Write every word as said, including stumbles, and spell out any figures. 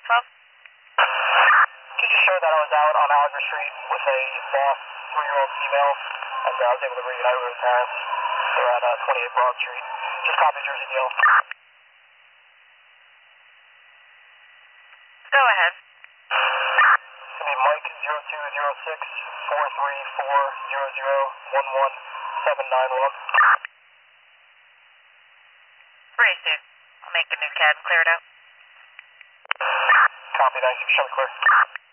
twelve. Can you just show that I was out on Alger Street with a lost three-year-old female, and uh, I was able to reunite with her parents. They're at uh, twenty-eight Broad Street. Just copy Jersey Deal. Go ahead. It's going to be Mike zero two zero six four three four zero zero one one seven nine one. Pretty soon. I'll make a new cab clear it out. Copy, thanks. Show me clear.